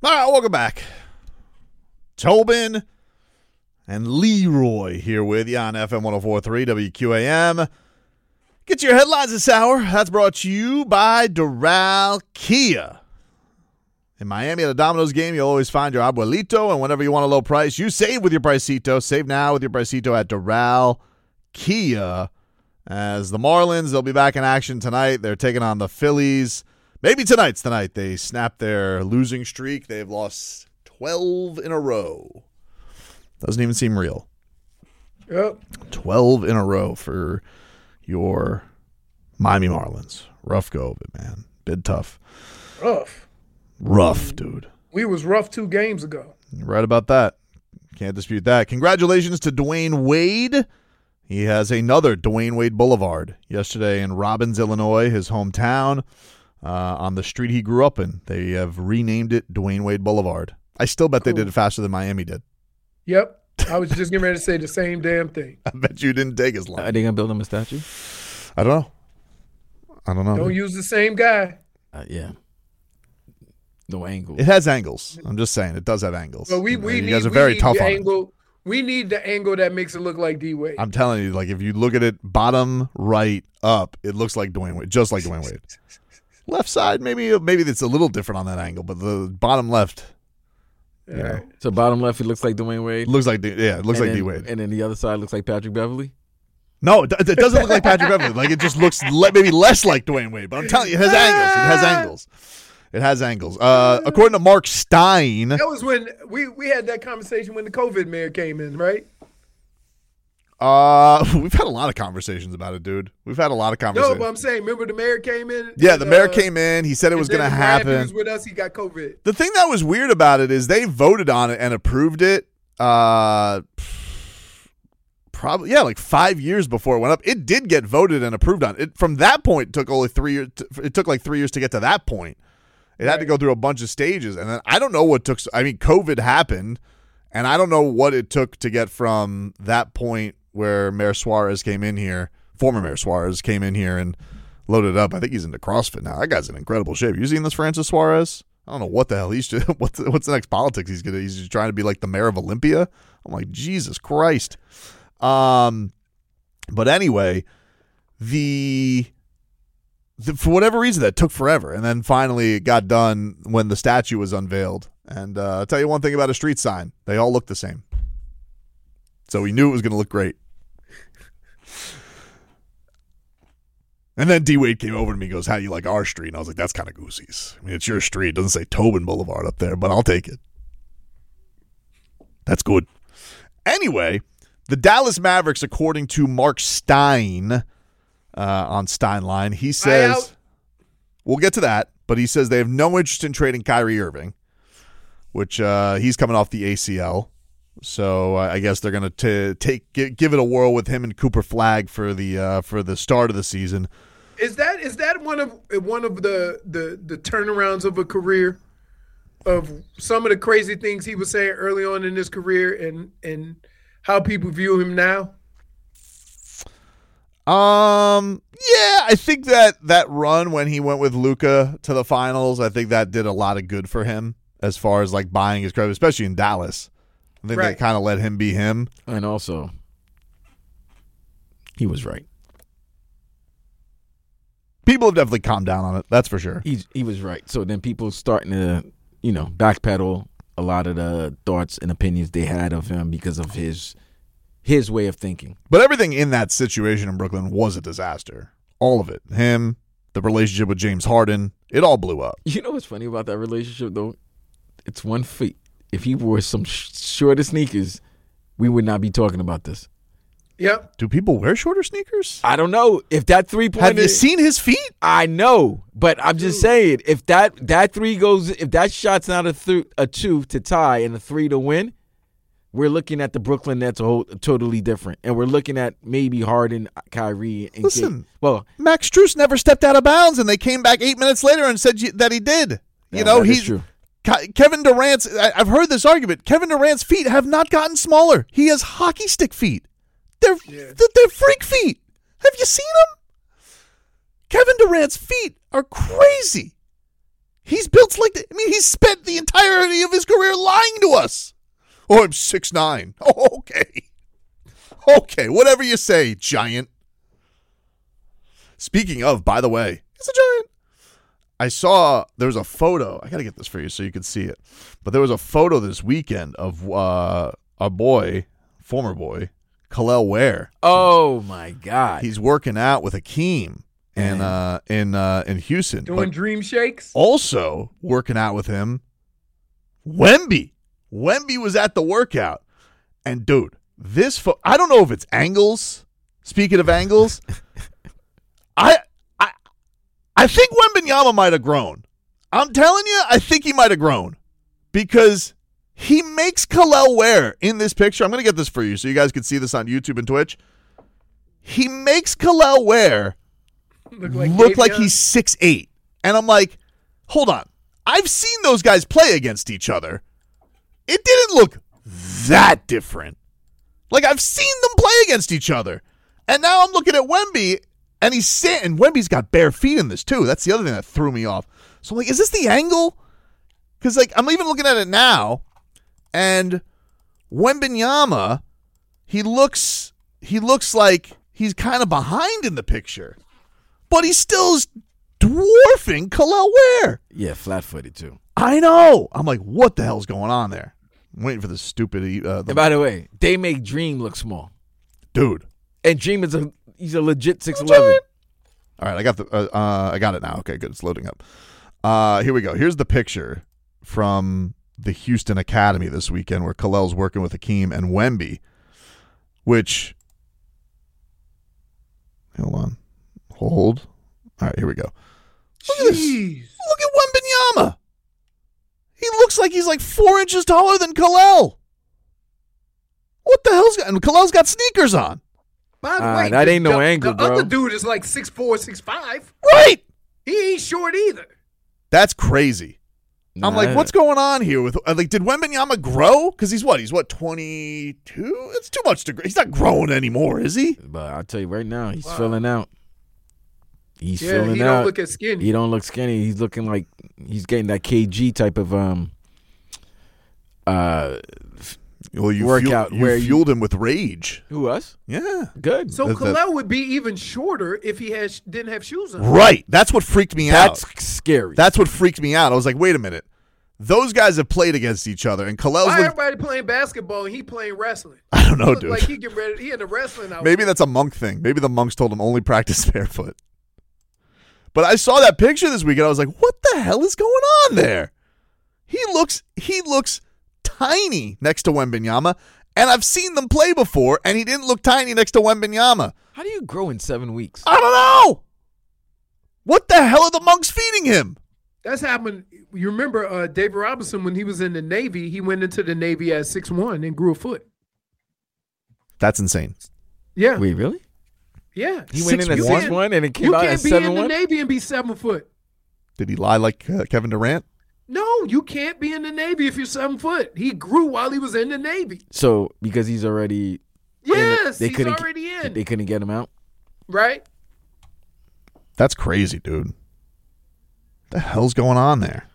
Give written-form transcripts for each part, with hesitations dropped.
All right, welcome back. Tobin and Leroy here with you on FM 104.3 WQAM. Get your headlines this hour. That's brought to you by Doral Kia. In Miami at a Domino's game, you'll always find your abuelito, and whenever you want a low price, you save with your Pricito. Save now with your Pricito at Doral Kia. As the Marlins, they'll be back in action tonight. They're taking on the Phillies. Maybe tonight's the night they snap their losing streak. They've lost 12 in a row. Doesn't even seem real. Yep. 12 in a row for your Miami Marlins. Rough go of it, man. Bit tough. Rough, dude. We was rough 2 games ago. You're right about that. Can't dispute that. Congratulations to Dwayne Wade. He has another Dwayne Wade Boulevard yesterday in Robbins, Illinois, his hometown. On the street he grew up in. They have renamed it Dwayne Wade Boulevard. I still bet they did it faster than Miami did. Yep. I was just getting ready to say the same damn thing. I bet you didn't take as long. Are they going to build him a statue? I don't know. Don't use the same guy. Yeah. No angle. It has angles. I'm just saying. It does have angles. But you guys are very tough on it. We need the angle that makes it look like D-Wade. I'm telling you, like if you look at it bottom right up, it looks like Dwayne Wade, just like Dwayne Wade. Left side, maybe it's a little different on that angle, but the bottom left, So bottom left, it looks like Dwayne Wade. Looks like it looks like D-Wade, and then the other side looks like Patrick Beverly. No, it doesn't look like Patrick Beverly. Like it just looks maybe less like Dwayne Wade. But I'm telling you, it has angles. It has angles. According to Mark Stein, that was when we had that conversation when the COVID mayor came in, right? We've had a lot of conversations about it, dude. We've had a lot of conversations. No, but I'm saying, remember the mayor came in? Yeah, the mayor came in. He said it was going to happen. He was with us. He got COVID. The thing that was weird about it is they voted on it and approved it. Probably like 5 years before it went up. It did get voted and approved on. It from that point it took only 3 years. It took like 3 years to get to that point. It had to go through a bunch of stages, and then I don't know what took. I mean, COVID happened, and I don't know what it took to get from that point where Mayor Suarez came in here, former Mayor Suarez came in here and loaded up. I think he's into CrossFit now. That guy's in incredible shape. You seen this Francis Suarez? I don't know what the hell he's doing. What's the next politics he's gonna? He's just trying to be like the mayor of Olympia. I'm like, Jesus Christ. But anyway, for whatever reason that took forever, and then finally it got done when the statue was unveiled. And I'll tell you one thing about a street sign: they all look the same. So we knew it was going to look great. And then D-Wade came over to me and goes, how do you like our street? And I was like, that's kind of goosies. I mean, it's your street. It doesn't say Tobin Boulevard up there, but I'll take it. That's good. Anyway, the Dallas Mavericks, according to Mark Stein on Steinline, he says, we'll get to that, but he says they have no interest in trading Kyrie Irving, which he's coming off the ACL. So I guess they're going to give it a whirl with him and Cooper Flagg for the start of the season. Is that one of the turnarounds of a career, of some of the crazy things he was saying early on in his career and how people view him now? Yeah, I think that run when he went with Luka to the finals, I think that did a lot of good for him as far as like buying his credit, especially in Dallas. I think that kind of let him be him. And also, he was right. People have definitely calmed down on it. That's for sure. He was right. So then people starting to, backpedal a lot of the thoughts and opinions they had of him because of his way of thinking. But everything in that situation in Brooklyn was a disaster. All of it. Him, the relationship with James Harden, it all blew up. You know what's funny about that relationship, though? It's 1 feet. If he wore some shorter sneakers, we would not be talking about this. Yep. Do people wear shorter sneakers? I don't know. If that 3-pointer... Have you seen his feet? I know, but I'm just saying, if that three goes, if that shot's not a 2 to tie and a 3 to win, we're looking at the Brooklyn Nets totally different, and we're looking at maybe Harden, Kyrie, and listen. Max Strus never stepped out of bounds, and they came back 8 minutes later and said that he did. He's true. Kevin Durant's. I've heard this argument. Kevin Durant's feet have not gotten smaller. He has hockey stick feet. They're freak feet. Have you seen them? Kevin Durant's feet are crazy. He's built like that. I mean, he's spent the entire entirety of his career lying to us. Oh, I'm 6'9". Oh, okay. Okay, whatever you say, giant. Speaking of, by the way, he's a giant. I saw there was a photo. I got to get this for you so you can see it. But there was a photo this weekend of a boy, former boy, Khalil Ware. Oh, my God. He's working out with Akeem in Houston. Doing But dream shakes. also working out with him, Wemby. Wemby was at the workout. And, dude, I don't know if it's angles. Speaking of angles, I think Wembanyama might have grown. I'm telling you, I think he might have grown because he makes Khalil Ware in this picture. I'm going to get this for you so you guys can see this on YouTube and Twitch. He makes Khalil Ware look like he's 6'8". And I'm like, hold on. I've seen those guys play against each other. It didn't look that different. Like, I've seen them play against each other. And now I'm looking at Wemby, and he's sitting, and Wemby's got bare feet in this, too. That's the other thing that threw me off. So I'm like, is this the angle? Because, like, I'm even looking at it now, and Wembanyama, he looks like he's kind of behind in the picture. But he still is dwarfing Khalil Ware. Yeah, flat-footed, too. I know. I'm like, what the hell's going on there? I'm waiting for this stupid... And by the way, they make Dream look small. Dude. And Dream he's a legit 6'11". All right, I got it now. Okay, good. It's loading up. Here we go. Here's the picture from the Houston Academy this weekend where Khalil's working with Akeem and Wemby, which... Hold on. Hold. All right, here we go. Look at this. Look at Wembanyama. He looks like he's like 4 inches taller than Khalil. What the hell's... And Khalil's got sneakers on. By the way, that ain't no angle, bro. The other dude is like 6'4", 6'5". Right. He ain't short either. That's crazy. I'm like, what's going on here with like? Did Wembanyama grow? Because he's what? He's what? 22? It's too much to grow. He's not growing anymore, is he? But I'll tell you right now, he's filling out. He's filling out. He don't look as skinny. He don't look skinny. He's looking like he's getting that KG type of Well, you workout you fueled him with rage. Who, us? Yeah, good. So Khalil would be even shorter if he didn't have shoes on. Right. That's what freaked me out. That's scary. That's what freaked me out. I was like, wait a minute. Those guys have played against each other, and Khalil's. Why everybody playing basketball and he playing wrestling? I don't know, dude. Like he get ready. He in the wrestling outfit. Maybe that's a monk thing. Maybe the monks told him only practice barefoot. But I saw that picture this week, and I was like, what the hell is going on there? He looks tiny next to Wembanyama, and I've seen them play before, and he didn't look tiny next to Wembanyama. How do you grow in 7 weeks? I don't know. What the hell are the monks feeding him? That's happened. You remember David Robinson when he was in the Navy? He went into the Navy at 6'1" and grew a foot. That's insane. Yeah. Wait, really? Yeah. He went in at 6'1" and it came out at 7'1"? You can't be in the Navy and be 7 foot. Did he lie like Kevin Durant? No, you can't be in the Navy if you're 7 foot. He grew while he was in the Navy. So because he's already yes, he's already in. They couldn't get him out? Right? That's crazy, dude. What the hell's going on there?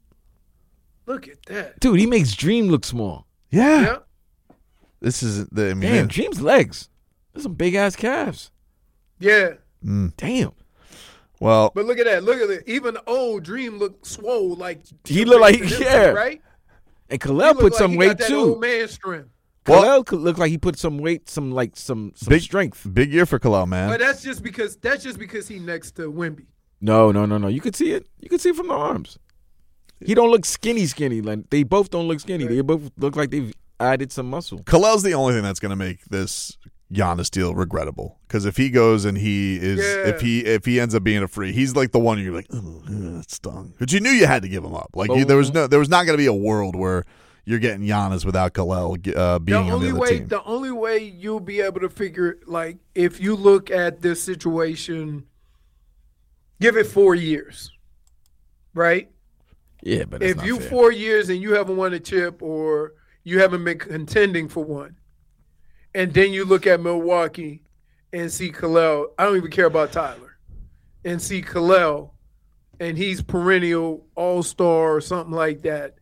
Look at that. Dude, he makes Dream look small. Yeah. Yep. This is the Damn, Dream's legs. There's some big ass calves. Yeah. Damn. Well, but look at that. Look at it. Even old Dream looked swole. Like he looked like right. And Khalil put some weight that too. Old man strength. Khalil looked like he put some weight, some big strength. Big year for Khalil, man. But that's just because he next to Wemby. No. You could see it. You could see it from the arms. He don't look skinny. Like they both don't look skinny. They both look like they've added some muscle. Khalil's the only thing that's going to make this Giannis deal regrettable, because if he goes and he is if he ends up being a free, he's like the one you're like, oh, that stung. But you knew you had to give him up. Like there was not going to be a world where you're getting Giannis without Khalil being on the other team. The only way you'll be able to figure, like, if you look at this situation, give it 4 years, right? Yeah, but if you 4 years and you haven't won a chip or you haven't been contending for one, and then you look at Milwaukee and see Khalil, I don't even care about Tyler, and see Khalil, and he's perennial all-star or something like that,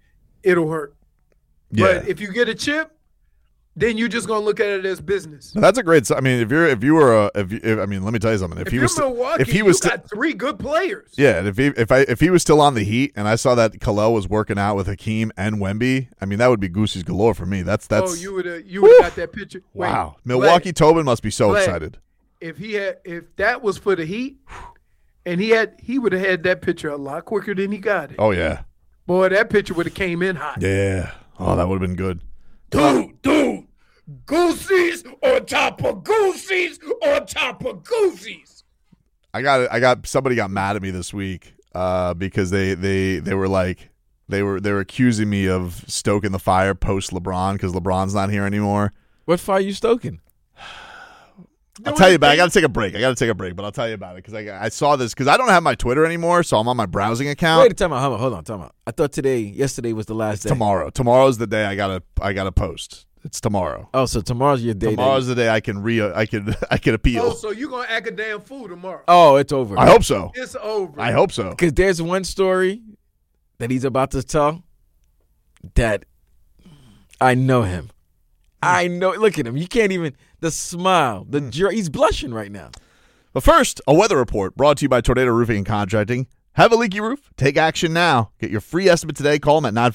it'll hurt. Yeah. But if you get a chip, then you're just gonna look at it as business. That's a great. I mean, if you were let me tell you something. If you're Milwaukee, you got three good players. Yeah, and if he was still on the Heat, and I saw that Khalil was working out with Hakeem and Wemby, I mean, that would be Goosey's galore for me. That's. Oh, you would have got that picture. Wow, Milwaukee Tobin must be so excited. If that was for the Heat, and he would have had that picture a lot quicker than he got it. Oh yeah, boy, that picture would have came in hot. Yeah. Oh, that would have been good. Dude, Goosey's on top of Goosey's on top of Goosey's. Somebody got mad at me this week because they were like they were accusing me of stoking the fire post LeBron because LeBron's not here anymore. What fire you stoking? I'll tell you about it. I got to take a break, but I'll tell you about it because I saw this because I don't have my Twitter anymore, so I'm on my browsing account. Wait a time out. Hold on. I thought yesterday was the last day. Tomorrow. Tomorrow's the day I gotta post. It's tomorrow. Oh, so tomorrow's your day. Tomorrow's the day I can appeal. Oh, so you're gonna act a damn fool tomorrow? Oh, it's over. I hope so. It's over. I hope so. Because there's one story that he's about to tell that I know him. I know. Look at him. You can't even. The smile. The he's blushing right now. But first, a weather report brought to you by Tornado Roofing and Contracting. Have a leaky roof? Take action now. Get your free estimate today. Call them at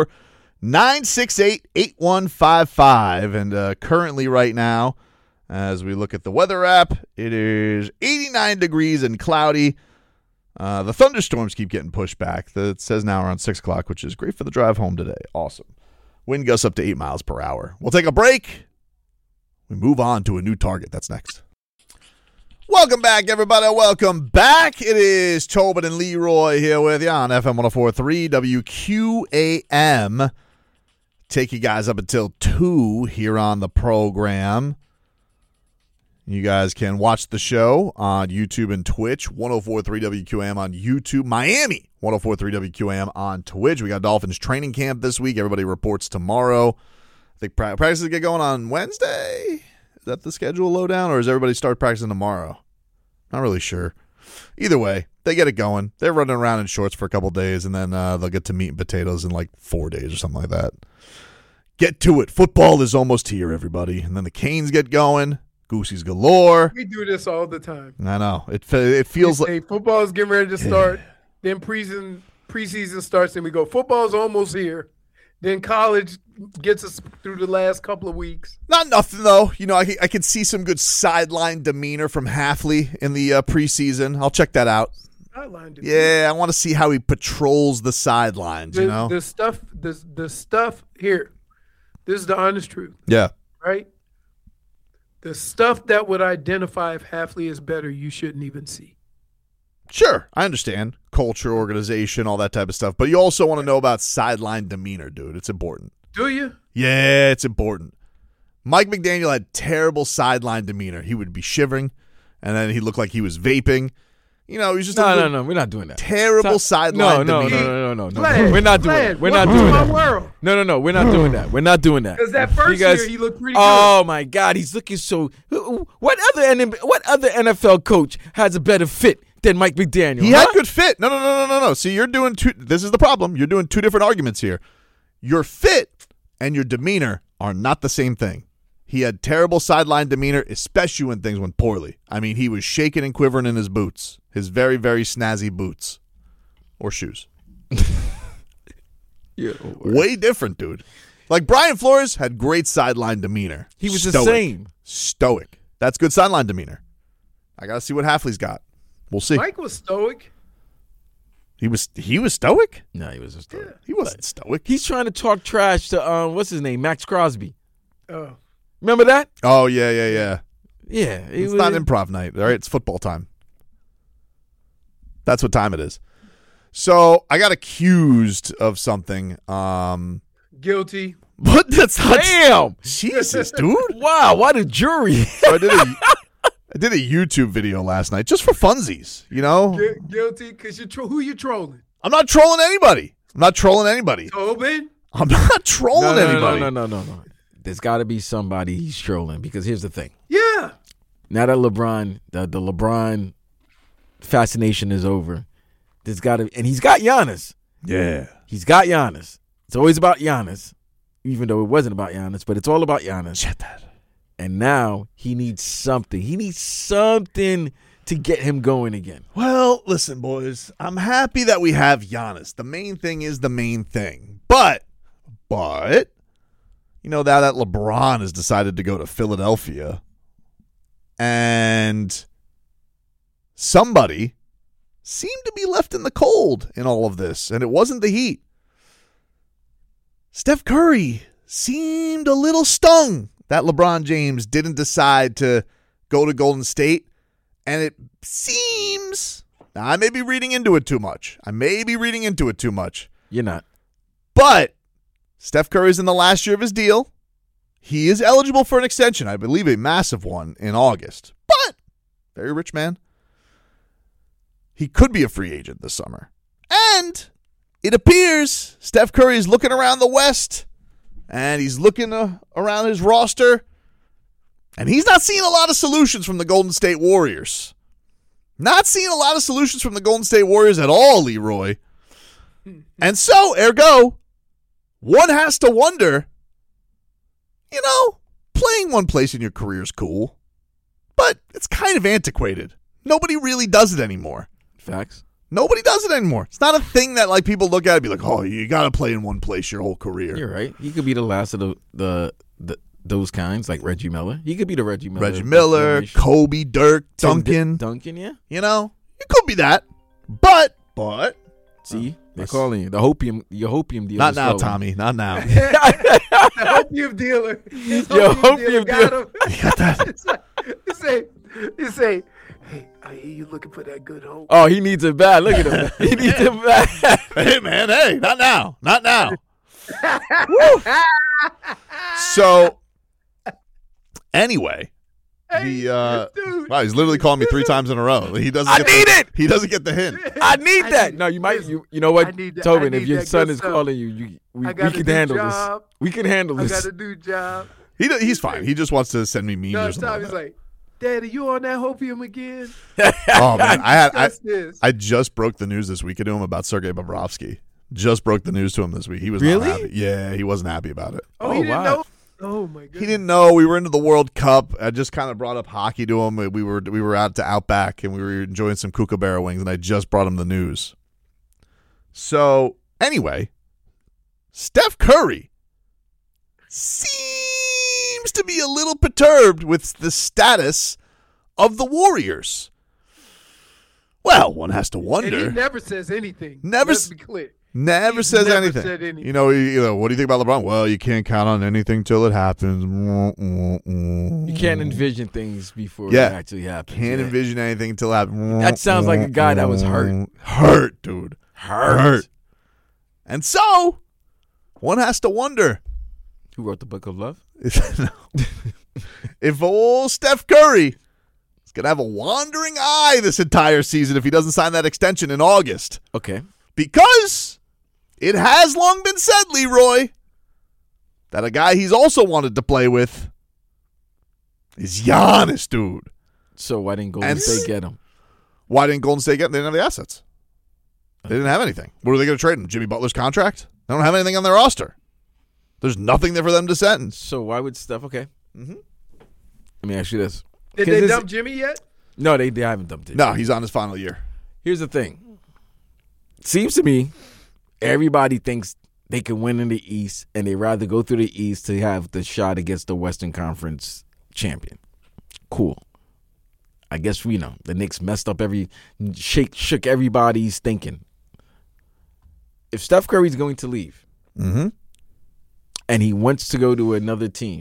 954-968-8155. And currently right now, as we look at the weather app, it is 89 degrees and cloudy. The thunderstorms keep getting pushed back. It says now around 6 o'clock, which is great for the drive home today. Awesome. Wind gusts up to 8 miles per hour. We'll take a break. We move on to a new target. That's next. Welcome back, everybody. Welcome back. It is Tobin and Leroy here with you on FM 104.3 WQAM. Take you guys up until 2 here on the program. You guys can watch the show on YouTube and Twitch. 104.3 WQAM on YouTube. Miami, 104.3 WQAM on Twitch. We got Dolphins training camp this week. Everybody reports tomorrow. I think practices get going on Wednesday. Is that the schedule lowdown, or does everybody start practicing tomorrow? Not really sure. Either way, they get it going. They're running around in shorts for a couple days, and then they'll get to meat and potatoes in like 4 days or something like that. Get to it. Football is almost here, everybody. And then the Canes get going. Goosey's galore. We do this all the time. I know. It feels like football is getting ready to start. Then preseason starts, and we go, football's almost here. Then college gets us through the last couple of weeks. Not nothing, though. You know, I can see some good sideline demeanor from Hafley in the preseason. I'll check that out. Sideline demeanor. Yeah, I want to see how he patrols the sidelines, you know? The stuff here, this is the honest truth. Yeah. Right? The stuff that would identify if Hafley is better, you shouldn't even see. Sure, I understand. Culture, organization, all that type of stuff. But you also want to know about sideline demeanor, dude. It's important. Do you? Yeah, it's important. Mike McDaniel had terrible sideline demeanor. He would be shivering, and then he looked like he was vaping. You know, he's just no. We're not doing that. Terrible sideline demeanor. No. We're not doing that. We're not doing that. No. We're not doing that. We're not doing that. Because that first year he looked pretty good. Oh my God, he's looking so. What other NFL coach has a better fit than Mike McDaniel? He had good fit. No. See, you're doing two. This is the problem. You're doing two different arguments here. Your fit and your demeanor are not the same thing. He had terrible sideline demeanor, especially when things went poorly. I mean, he was shaking and quivering in his boots, his very, very snazzy boots or shoes. Way different, dude. Like Brian Flores had great sideline demeanor. He was the same. Stoic. That's good sideline demeanor. I got to see what Hafley's got. We'll see. Mike was stoic. He was stoic? No, he wasn't stoic. Yeah. He wasn't stoic. He's trying to talk trash to what's his name, Max Crosby. Oh, remember that? Oh yeah. Yeah, It's not improv night. All right, it's football time. That's what time it is. So I got accused of something. Guilty. But that's not. Damn. Jesus, dude. Wow, what a jury. So I did a YouTube video last night just for funsies, you know? Guilty because who you trolling? I'm not trolling anybody. Tobin? I'm not trolling anybody. No. There's got to be somebody he's trolling because here's the thing. Yeah. Now that LeBron, the LeBron fascination is over, there's got to, and he's got Giannis. Yeah. He's got Giannis. It's always about Giannis, even though it wasn't about Giannis, but it's all about Giannis. Shut that. And now he needs something. He needs something to get him going again. Well, listen, boys. I'm happy that we have Giannis. The main thing is the main thing. But, now that LeBron has decided to go to Philadelphia, and somebody seemed to be left in the cold in all of this, and it wasn't the Heat. Steph Curry seemed a little stung that LeBron James didn't decide to go to Golden State, and it seems, now I may be reading into it too much. You're not. But Steph Curry's in the last year of his deal. He is eligible for an extension, I believe a massive one, in August. But, very rich man, he could be a free agent this summer. And it appears Steph Curry is looking around the West, and he's looking around his roster, and he's not seeing a lot of solutions from the Golden State Warriors. Not seeing a lot of solutions from the Golden State Warriors at all, Leroy. And so, ergo, one has to wonder, playing one place in your career is cool, but it's kind of antiquated. Nobody really does it anymore. Facts. Nobody does it anymore. It's not a thing that people look at and be like, oh, you got to play in one place your whole career. You're right. He could be the last of those kinds, like Reggie Miller. He could be the Reggie Miller. Reggie Miller, Kobe, Dirk, Duncan. Duncan, yeah. It could be that. But. See, they're calling you. Your hopium dealer. Not now, Tommy. Not now. The opium dealer. Your opium dealer. You got that? You say, hey, I hear you looking for that good hope. Oh, he needs it bad. Look at him. He needs it bad. Hey, man. Hey, not now. Not now. Woo. So, anyway. Dude. Wow, he's literally calling me 3 times in a row. He doesn't. He doesn't get the hint. I need that. No, you might. You know what, Tobin? If your son is stuff. calling you, we got can a handle new this. job. We can handle I this. got a new job. He's fine. He just wants to send me memes No, or something. Tommy's like, Daddy, you on that hopium again? Oh man, This. I just broke the news this week to him about Sergei Bobrovsky. Just broke the news to him this week. He was Really? not happy. Yeah, he wasn't happy about it. Oh, he didn't wow. know? Oh, my goodness. He didn't know we were into the World Cup. I just kind of brought up hockey to him. We were out to Outback and we were enjoying some kookaburra wings, and I just brought him the news. So anyway, Steph Curry seems to be a little perturbed with the status of the Warriors. Well, one has to wonder. And he never says anything. Never Let's be clear. Never He's says never anything. said anything. What do you think about LeBron? Well, you can't count on anything till it happens. You can't envision things before Yeah. it actually happens. Can't Yeah. envision anything until it happens. That sounds like a guy that was hurt. Hurt, dude. Hurt. And so, one has to wonder Who wrote the Book of Love? if old Steph Curry is going to have a wandering eye this entire season if he doesn't sign that extension in August. Okay. Because it has long been said, Leroy, that a guy he's also wanted to play with is Giannis, dude. So why didn't Golden State get him? Why didn't Golden State get him? They didn't have the assets. They didn't have anything. What are they going to trade him? Jimmy Butler's contract? They don't have anything on their roster. There's nothing there for them to send. So why would Steph? Okay. Mm-hmm. Let me ask you this. Did 'Cause they this- dump Jimmy yet? No, they haven't dumped it. No, he's on his final year. Here's the thing. Seems to me everybody thinks they can win in the East, and they rather go through the East to have the shot against the Western Conference champion. Cool. I guess we know the Knicks messed up shook everybody's thinking. If Steph Curry's going to leave, Mm-hmm. and he wants to go to another team,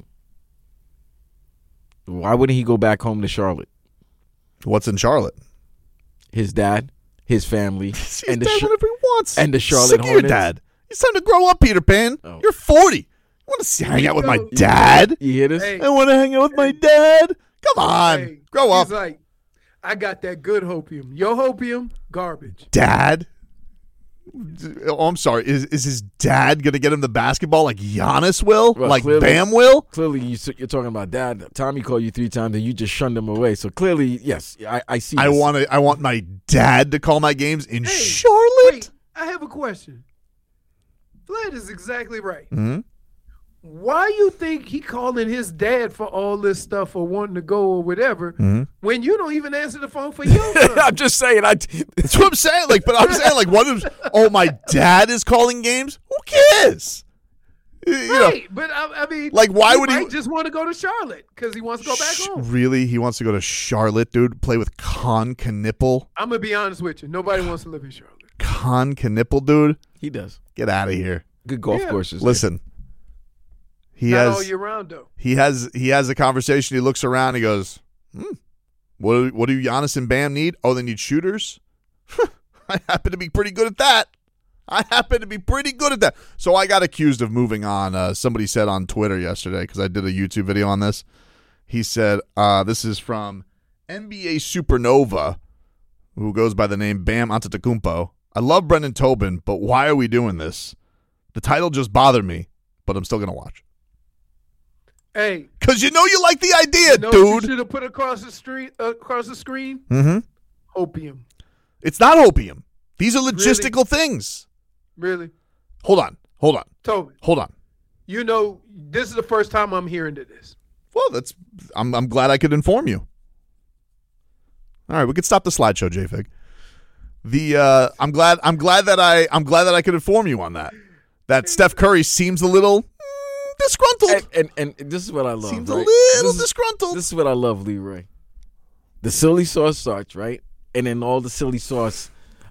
why wouldn't he go back home to Charlotte? What's in Charlotte? His dad, his family, See and his dad whenever he wants. and the Charlotte Sick of your Hornets. dad. It's time to grow up, Peter Pan. Oh. You're 40. You want to hang out with my dad? You hear this? Hey. I want to hang out with my dad. Come on. Hey, Grow up. He's like, I got that good hopium. Your hopium, garbage. Dad? Oh, I'm sorry. Is his dad going to get him the basketball like Giannis will? Well, like clearly- Bam will? Clearly, you're talking about dad. Tommy called you 3 times, and you just shunned him away. So clearly, yes, I see. I this. want my dad to call my games in Hey, Charlotte. Wait, I have a question. Vlad is exactly right. Mm-hmm. Why you think he calling his dad for all this stuff or wanting to go or whatever when you don't even answer the phone for your son? I'm just saying. That's what I'm saying. Like, but I'm saying, like, what if? Oh, my dad is calling games. Who cares? Right, but I mean, like, why would he might just want to go to Charlotte because he wants to go back home? Really? He wants to go to Charlotte, dude? Play with Con Knipple? I'm going to be honest with you. Nobody wants to live in Charlotte. Con Knipple, dude? He does. Get out of here. Good golf courses. Listen. Not all year round, though. He has a conversation. He looks around. He goes, what do Giannis and Bam need? Oh, they need shooters? I happen to be pretty good at that. So I got accused of moving on. Somebody said on Twitter yesterday, because I did a YouTube video on this. He said, this is from NBA Supernova, who goes by the name Bam Antetokounmpo. I love Brendan Tobin, but why are we doing this? The title just bothered me, but I'm still going to watch. Hey. Because you like the idea, dude. You should have put across the screen? Mm-hmm. Opium. It's not opium. These are logistical things. Really? Hold on. Toby. Hold on. This is the first time I'm hearing of this. Well, I'm glad I could inform you. All right, we could stop the slideshow, JFig. I'm glad that I could inform you on that. That Steph Curry seems a little disgruntled. And this is what I love. Seems right? a little disgruntled. This is what I love, Leroy. The silly sauce starts, right? And then all the silly sauce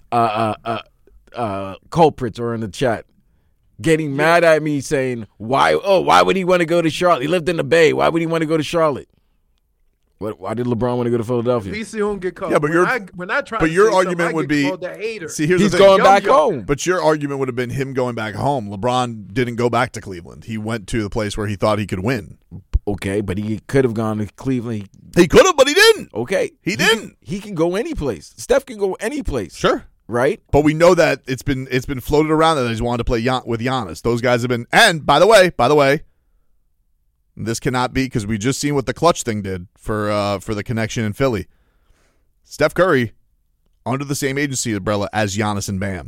culprits are in the chat getting mad at me saying, why would he want to go to Charlotte? He lived in the Bay. Why would he want to go to Charlotte? Why did LeBron want to go to Philadelphia? At least he don't get caught. Yeah, but your argument would be, see, here's he's the thing. going back home. But your argument would have been him going back home. LeBron didn't go back to Cleveland. He went to the place where he thought he could win. Okay, but he could have gone to Cleveland. He could have, but he didn't. Okay. He didn't. He can go any place. Steph can go any place. Sure. Right? But we know that it's been floated around that he's wanted to play with Giannis. Those guys have been, and by the way, this cannot be, because we just seen what the clutch thing did for the connection in Philly. Steph Curry under the same agency umbrella as Giannis and Bam.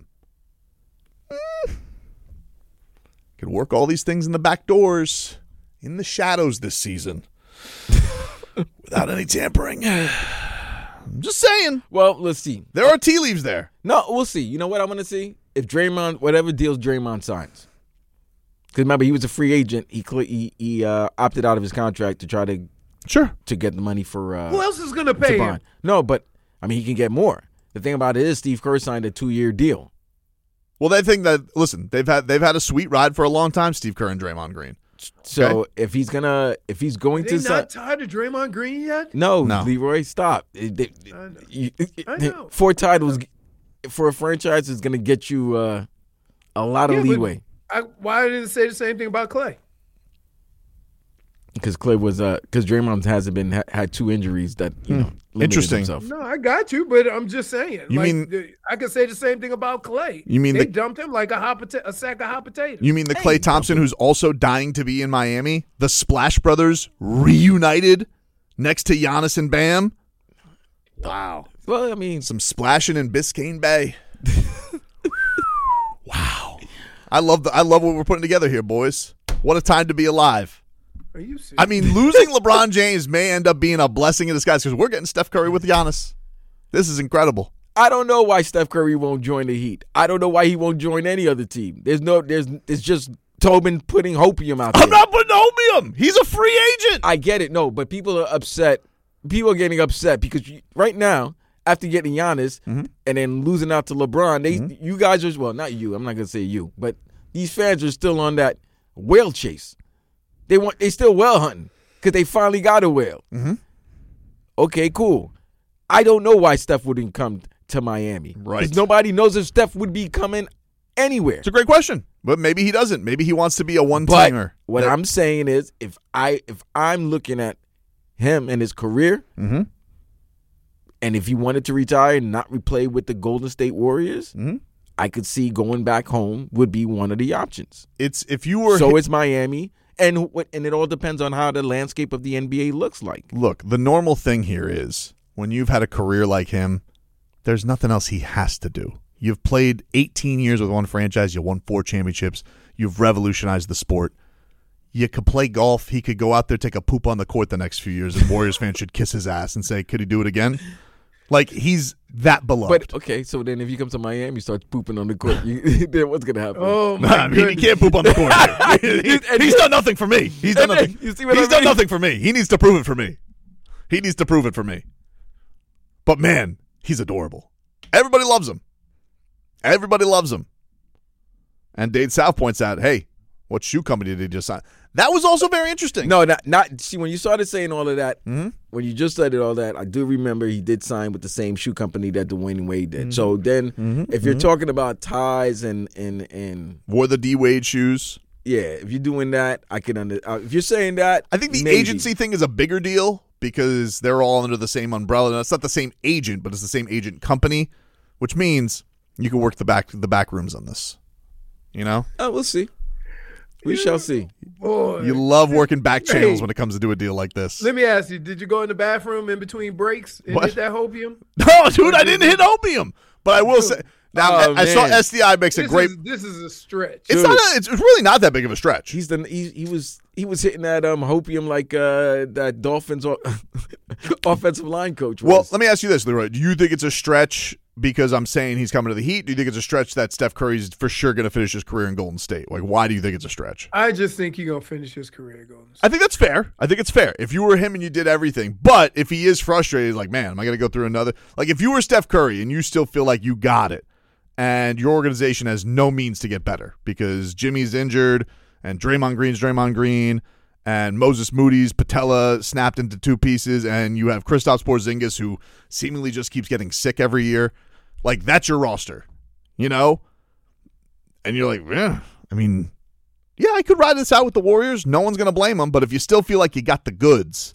Could work all these things in the back doors, in the shadows this season, without any tampering. I'm just saying. Well, let's see. There are tea leaves there. No, we'll see. You know what I want to see? If Draymond, whatever deals Draymond signs. Because remember, he was a free agent. He opted out of his contract to try to get the money for. Who else is going to pay him? No, but I mean, he can get more. The thing about it is, Steve Kerr signed a 2-year deal. Well, they think that. Listen, they've had a sweet ride for a long time. Steve Kerr and Draymond Green. So if he's going to not tied to Draymond Green yet? No. Leroy, stop. I know. 4 titles for a franchise is going to get you a lot of leeway. Why didn't it say the same thing about Clay? Because Clay was because Draymond hasn't had 2 injuries that limited interesting. himself. No, I got you, but I'm just saying. You mean I could say the same thing about Clay? You mean they dumped him like a sack of hot potatoes? You mean the Klay Thompson who's also dying to be in Miami? The Splash Brothers reunited next to Giannis and Bam? Wow. Well, I mean, some splashing in Biscayne Bay. Wow. I love what we're putting together here, boys. What a time to be alive. Are you serious? I mean, losing LeBron James may end up being a blessing in disguise because we're getting Steph Curry with Giannis. This is incredible. I don't know why Steph Curry won't join the Heat. I don't know why he won't join any other team. It's just Tobin putting hopium out there. I'm not putting hopium. He's a free agent. I get it. No, but people are upset. People are getting upset because right now, after getting Giannis and then losing out to LeBron, you guys are, well, not you. I'm not going to say you, but these fans are still on that whale chase. They still whale hunting because they finally got a whale. Mm-hmm. Okay, cool. I don't know why Steph wouldn't come to Miami. Right. Because nobody knows if Steph would be coming anywhere. It's a great question. But maybe he doesn't. Maybe he wants to be a one-timer. But what I'm saying is if I'm looking at him and his career, and if he wanted to retire and not replay with the Golden State Warriors, I could see going back home would be one of the options. It's Miami. And it all depends on how the landscape of the NBA looks like. Look, the normal thing here is when you've had a career like him, there's nothing else he has to do. You've played 18 years with one franchise. You won 4 championships. You've revolutionized the sport. You could play golf. He could go out there, take a poop on the court the next few years, and Warriors fans should kiss his ass and say, could he do it again? Like, he's that beloved. But, okay, so then if you come to Miami, you start pooping on the court, then what's going to happen? Oh, my I mean, he can't poop on the court. He's done nothing for me. He's done nothing. You see what I He's done mean? nothing for me. He needs to prove it for me. He needs to prove it for me. But, man, he's adorable. Everybody loves him. Everybody loves him. And Dade South points out, hey, what shoe company did he just sign? That was also very interesting. No, not. See, when you started saying all of that, when you just started all that, I do remember he did sign with the same shoe company that Dwayne Wade did. So then, if you're talking about ties and Wore the D Wade shoes. yeah, if you're doing that, I can if you're saying that, I think the maybe. agency thing is a bigger deal because they're all under the same umbrella. Now, it's not the same agent, but it's the same agent company, which means you can work the back rooms on this. You know? We'll see. We shall see. Boy. You love working back channels when it comes to do a deal like this. Let me ask you, did you go in the bathroom in between breaks and What? hit that hopium? No, dude, I didn't hit opium. But I will say, now I saw man. SDI makes a great. This is a stretch. It's really not that big of a stretch. He was hitting that hopium like that Dolphins offensive line coach was. Well, let me ask you this, Leroy. Do you think it's a stretch because I'm saying he's coming to the Heat? Do you think it's a stretch that Steph Curry's for sure going to finish his career in Golden State? Like, why do you think it's a stretch? I just think he's going to finish his career at Golden State. I think that's fair. I think it's fair. If you were him and you did everything, but if he is frustrated, he's like, man, am I going to go through another? Like, if you were Steph Curry and you still feel like you got it and your organization has no means to get better because Jimmy's injured and Draymond Green and Moses Moody's patella snapped into 2 pieces and you have Kristaps Porzingis who seemingly just keeps getting sick every year. Like, that's your roster, you know? And you're like, yeah, I mean, yeah, I could ride this out with the Warriors. No one's going to blame them. But if you still feel like you got the goods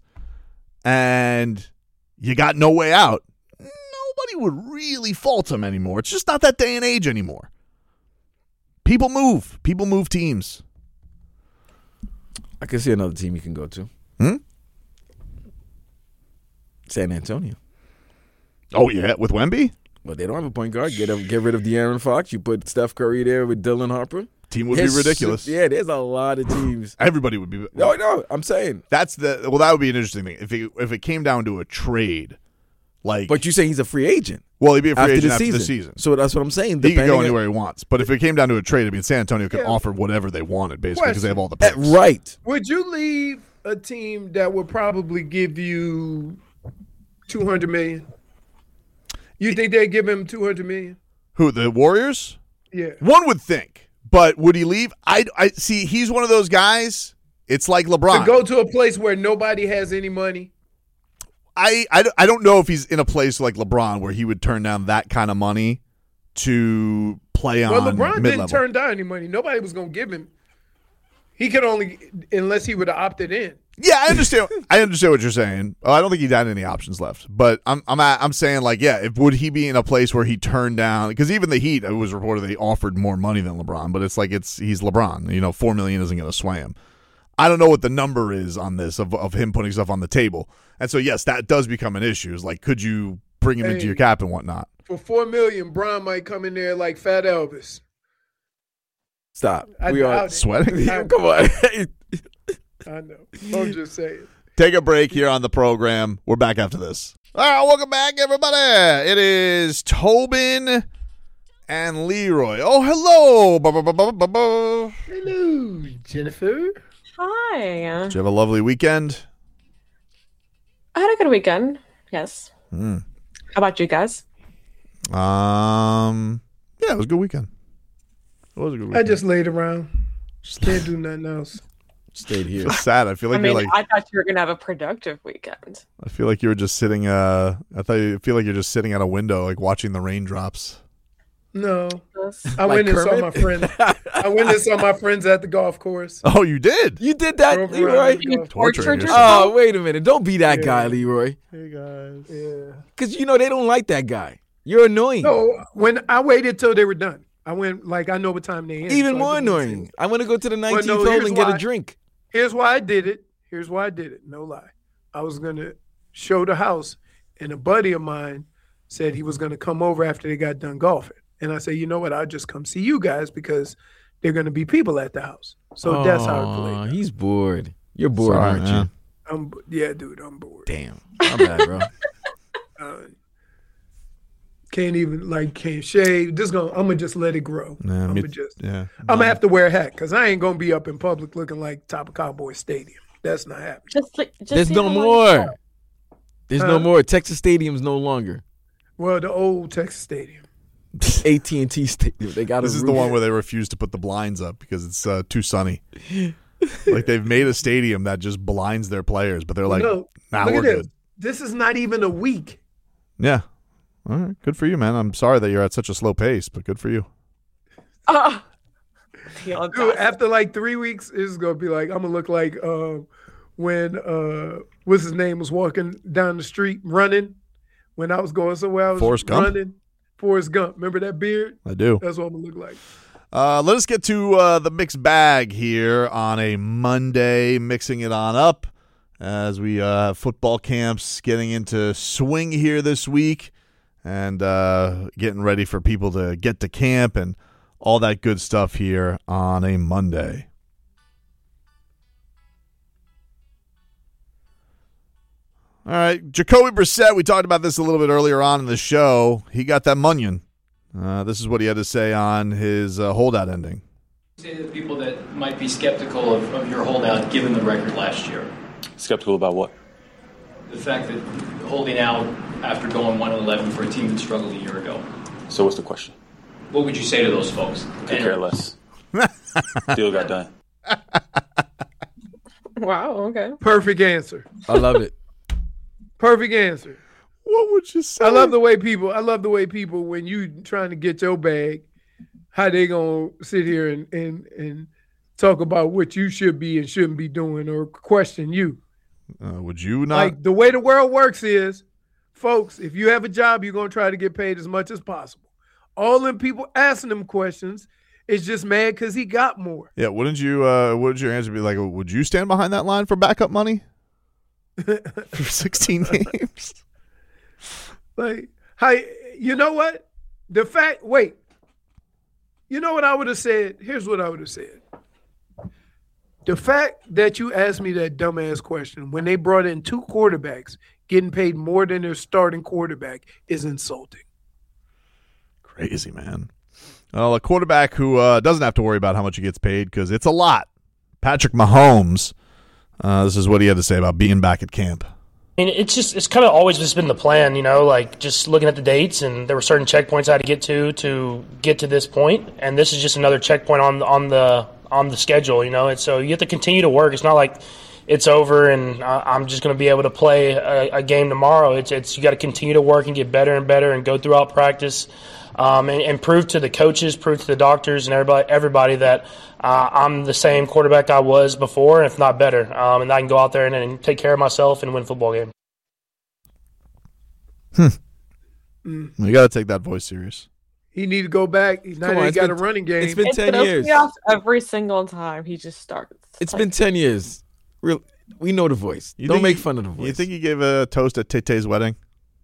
and you got no way out, nobody would really fault him anymore. It's just not that day and age anymore. People move. People move teams. I can see another team you can go to. San Antonio. Oh, yeah, with Wemby? Well, they don't have a point guard. Get rid of De'Aaron Fox. You put Steph Curry there with Dylan Harper. Team would be ridiculous. Yeah, there's a lot of teams. Everybody would be. No, I'm saying. That would be an interesting thing. If it came down to a trade, like. But you say he's a free agent. Well, he'd be a free agent after the season. So that's what I'm saying. He could go anywhere he wants. But if it came down to a trade, I mean, San Antonio could offer whatever they wanted, basically, because they have all the picks. Right. Would you leave a team that would probably give you $200 million? You think they'd give him $200 million? Who, the Warriors? Yeah. One would think. But would he leave? I see, he's one of those guys. It's like LeBron. To go to a place where nobody has any money? I don't know if he's in a place like LeBron where he would turn down that kind of money to play on Well, LeBron mid-level. didn't turn down any money. Nobody was going to give him. He could only, unless he would have opted in. Yeah, I understand. I understand what you're saying. I don't think he had any options left, but I'm saying like, yeah, would he be in a place where he turned down? Because even the Heat, it was reported they offered more money than LeBron, but it's like he's LeBron. You know, $4 million isn't going to sway him. I don't know what the number is on this of him putting stuff on the table, and so yes, that does become an issue. Is like, could you bring him into your cap and whatnot? For $4 million, Bron might come in there like Fat Elvis. Stop. We are sweating. Come on. I know. I'm just saying. Take a break here on the program. We're back after this. All right, welcome back, everybody. It is Tobin and Leroy. Oh, hello. Hello, Jennifer. Hi. Did you have a lovely weekend? I had a good weekend. Yes. How about you guys? Yeah, it was a good weekend. It was a good weekend. I just laid around. Can't do nothing else. Stayed here. It's sad. I feel like you're like. I thought you were gonna have a productive weekend. I feel like you were just sitting. I feel like you're just sitting at a window, like watching the raindrops. No, I Like went and saw Kermit? my friends. I went and saw my friends at the golf course. Oh, you did? You did that, Drove Leroy? around. You Torturing tortured yourself. yourself. Oh, wait a minute. Don't be that Yeah. guy, Leroy. Hey guys. Yeah. Because, you know, they don't like that guy. You're annoying. No, when I waited till they were done, I went like I know what time they end. Even so I more didn't see annoying. it. I want to go to the 19th no, hole here's and get a why. drink. Here's why I did it. Here's why I did it. No lie. I was gonna show the house, and a buddy of mine said he was gonna come over after they got done golfing, And I say, you know what? I'll just come see you guys because there are going to be people at the house. So that's how it played. He's bored. You're bored, Sorry, aren't you? Yeah, dude, I'm bored. Damn. My bad, bro. Can't shave. I'm gonna just let it grow. Yeah, I'm me- gonna yeah. I'm gonna have to wear a hat because I ain't gonna be up in public looking like top of Cowboy Stadium. That's not happening. Just There's leave no him alone. more. There's no more. Texas Stadium's no longer. Well, the old Texas Stadium. AT&T Stadium. They got This is the one where they refuse to put the blinds up because it's too sunny. Like they've made a stadium that just blinds their players, but they're like, No, nah, look we're at this. good. This is not even a week. Yeah. All right. Good for you, man. I'm sorry that you're at such a slow pace, but good for you. The audacity. Dude, after like 3 weeks, it's gonna be like I'm gonna look like when what's his name was walking down the street running when I was going somewhere. I was Forrest Gump? running. Forrest Gump. Remember that beard? I do. That's what I'm gonna look like. Let us get to the mixed bag here on a Monday, mixing it on up as we have football camps getting into swing here this week and getting ready for people to get to camp and all that good stuff here on a Monday. All right, Jacoby Brissett, we talked about this a little bit earlier on in the show. He got that munion. This is what he had to say on his holdout ending. Say to the people that might be skeptical of your holdout given the record last year. Skeptical about what? The fact that holding out after going 1-11 for a team that struggled a year ago. So what's the question? What would you say to those folks? Could care less. Deal got done. Wow. Okay. Perfect answer. I love it. Perfect answer. What would you say? I love the way people when you trying to get your bag, how they gonna sit here and talk about what you should be and shouldn't be doing or question you. Would you not? Like the way the world works is, folks, if you have a job, you're gonna try to get paid as much as possible. All them people asking them questions is just mad because he got more. Yeah, wouldn't you? Would your answer be like? Would you stand behind that line for backup money for 16 games? Like, you know what? You know what I would have said? Here's what I would have said. The fact that you asked me that dumbass question when they brought in two quarterbacks getting paid more than their starting quarterback is insulting. Crazy, man. Well, a quarterback who doesn't have to worry about how much he gets paid because it's a lot. Patrick Mahomes. This is what he had to say about being back at camp. I mean, it's kind of always just been the plan, like just looking at the dates, and there were certain checkpoints I had to get to this point, and this is just another checkpoint on the schedule, and so you have to continue to work. It's not like it's over and I'm just going to be able to play a game tomorrow. It's you got to continue to work and get better and better and go throughout practice, and prove to the coaches, prove to the doctors and everybody that I'm the same quarterback I was before, if not better, and I can go out there and take care of myself and win a football game. You got to take that voice serious. He need to go back. Now that he got a running game. It's been 10 throws years. me off every single time he just starts. It's been 10 years. We know the voice. You Don't think make he- fun of the voice. You think he gave a toast at Tay-Tay's wedding?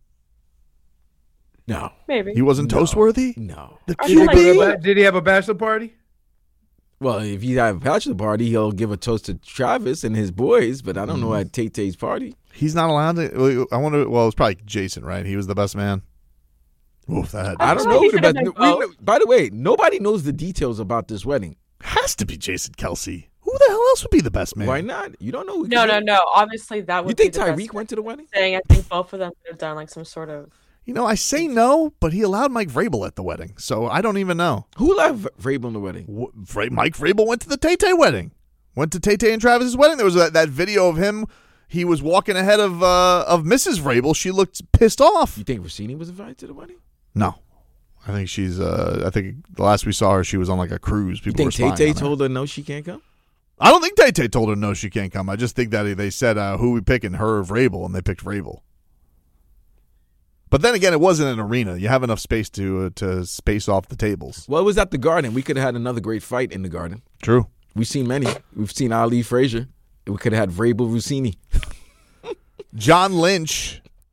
No. Maybe. He wasn't toast worthy? No. The Are you like- QB? Did he have a bachelor party? Well, if you have a bachelor party, he'll give a toast to Travis and his boys, but I don't know at Tay-Tay's party. He's not allowed to. I wonder. Well, it's probably Jason, right? He was the best man. Oof, that I don't feel know like who he the should best. have been both. By the way, nobody knows the details about this wedding. has to be Jason Kelsey. Who the hell else would be the best man? Why not? You don't know who No. Obviously, that would You think be the best Tyreek went to the wedding? thing. I think both of them would have done like some sort of. You know, I say no, but he allowed Mike Vrabel at the wedding, so I don't even know. Who left Vrabel in the wedding? Mike Vrabel went to the Tay-Tay wedding. Went to Tay-Tay and Travis's wedding. There was that video of him. He was walking ahead of Mrs. Vrabel. She looked pissed off. You think Rossini was invited to the wedding? No. I think she's I think the last we saw her, she was on like a cruise. You People think were spying Tay-Tay on her. told her no, she can't come? I don't think Tay-Tay told her no, she can't come. I just think that they said who we picking, her or Vrabel, and they picked Vrabel. But then again, it wasn't an arena. You have enough space to space off the tables. Well, it was at the Garden. We could have had another great fight in the Garden. True. We've seen many. We've seen Ali Frazier. We could have had Vrabel Rossini. John Lynch,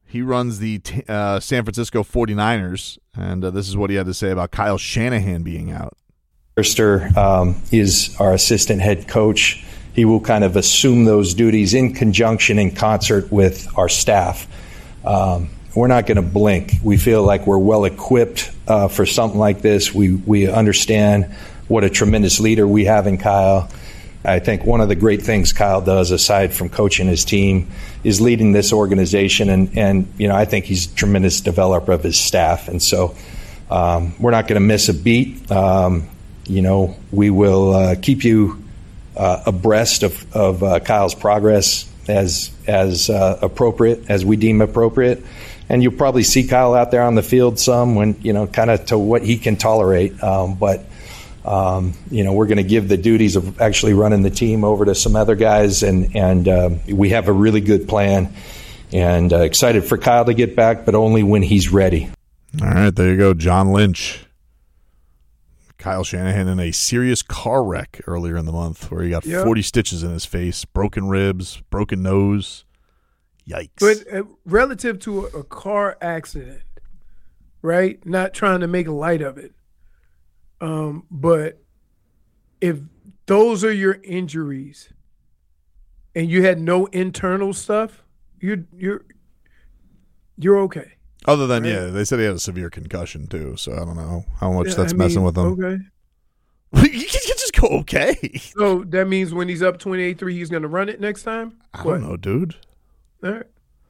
He runs the San Francisco 49ers, and this is what he had to say about Kyle Shanahan being out. Forster is our assistant head coach. He will kind of assume those duties in conjunction, in concert with our staff. We're not going to blink. We feel like we're well equipped for something like this. We understand what a tremendous leader we have in Kyle. I think one of the great things Kyle does, aside from coaching his team, is leading this organization. And I think he's a tremendous developer of his staff. And so we're not going to miss a beat. We will keep you abreast of Kyle's progress as appropriate, as we deem appropriate. And you'll probably see Kyle out there on the field some when, kind of to what he can tolerate. But we're going to give the duties of actually running the team over to some other guys. And we have a really good plan and excited for Kyle to get back, but only when he's ready. All right, there you go. John Lynch. Kyle Shanahan in a serious car wreck earlier in the month where he got 40 stitches in his face, broken ribs, broken nose. Yikes. But relative to a car accident, right? Not trying to make light of it. But if those are your injuries and you had no internal stuff, you're okay. Other than, they said he had a severe concussion too, so I don't know how much that's messing with him. Okay. You can just go okay. So that means when he's up 28-3, he's going to run it next time? I don't know, dude. All right.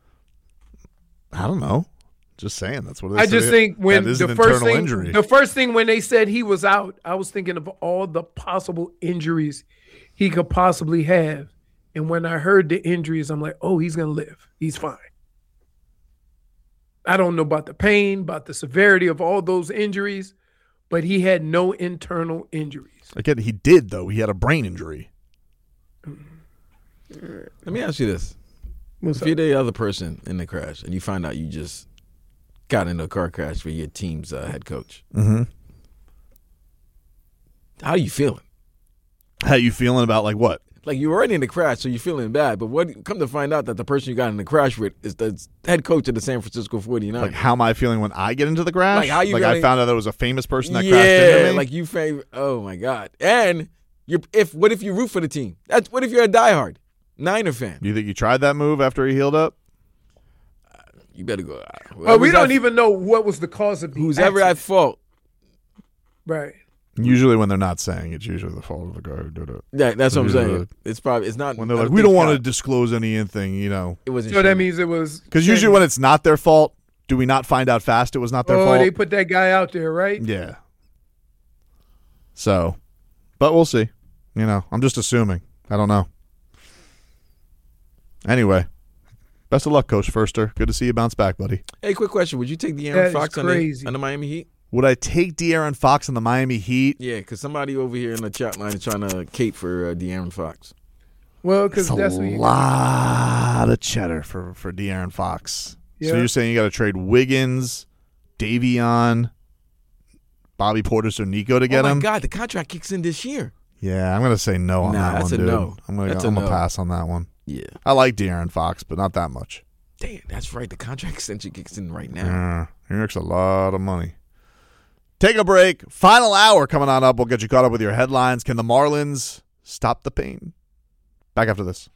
I don't know. Just saying, that's what it is. I just think when the first thing when they said he was out, I was thinking of all the possible injuries he could possibly have. And when I heard the injuries, I'm like, oh, he's going to live. He's fine. I don't know about the pain, about the severity of all those injuries, but he had no internal injuries. Again, he did, though. He had a brain injury. Let me ask you this. If you're the other person in the crash and you find out you just got into a car crash with your team's head coach, how are you feeling? How you feeling about like what? Like you're already in the crash, so you're feeling bad. But come to find out that the person you got in the crash with is the head coach of the San Francisco 49ers. Like how am I feeling when I get into the crash? Like how you I found out there was a famous person that crashed into me? Like you favor. Oh my God! And what if you root for the team? What if you're a diehard Niner fan? Do you think you tried that move after he healed up? You better go. Well, we don't even know what was the cause of the who's ever at fault. Right. Usually when they're not saying, it's usually the fault of the guy who did it. Yeah, that's what I'm saying. It's not. When they're like, we don't want to disclose anything, It wasn't. So that means it was. Because usually when it's not their fault, do we not find out fast it was not their fault? Oh, they put that guy out there, right? Yeah. So, but we'll see. I'm just assuming. I don't know. Anyway, best of luck, Coach Forster. Good to see you bounce back, buddy. Hey, quick question. Would you take De'Aaron Fox on the Miami Heat? Would I take De'Aaron Fox on the Miami Heat? Yeah, because somebody over here in the chat line is trying to cape for De'Aaron Fox. Well, because that's a lot of cheddar for De'Aaron Fox. Yeah. So you're saying you got to trade Wiggins, Davion, Bobby Portis, or Nico to get him? Oh, my God. The contract kicks in this year. Yeah, I'm going to say no on that one, dude. No. I'm going to pass on that one. Yeah. I like De'Aaron Fox, but not that much. Damn, that's right. The contract extension kicks in right now. He makes a lot of money. Take a break. Final hour coming on up. We'll get you caught up with your headlines. Can the Marlins stop the pain? Back after this.